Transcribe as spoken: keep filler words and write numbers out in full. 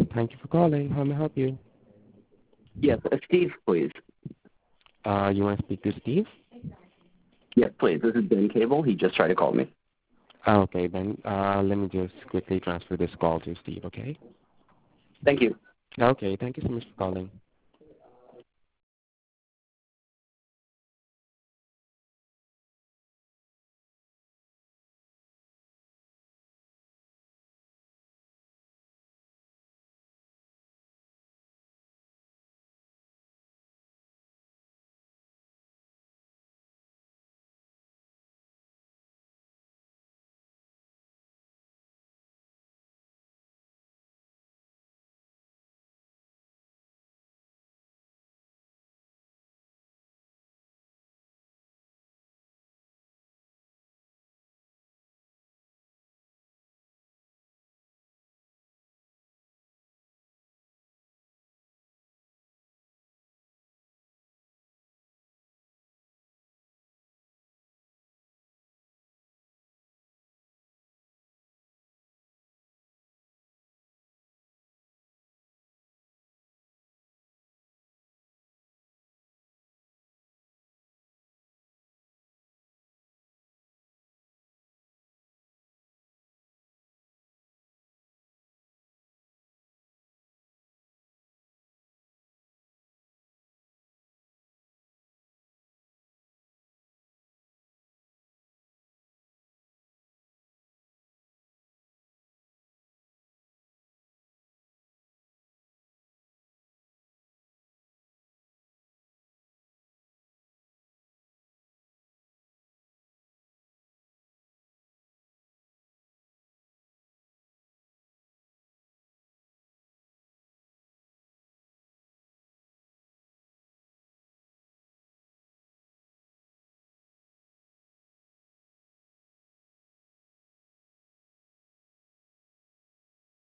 Thank you for calling. How may I help you? Yes, uh, Steve, please. Uh, you want to speak to Steve? Yes, please. This is Ben Cable. He just tried to call me. Okay, then uh, let me just quickly transfer this call to Steve, okay? Thank you. Okay, thank you so much for calling.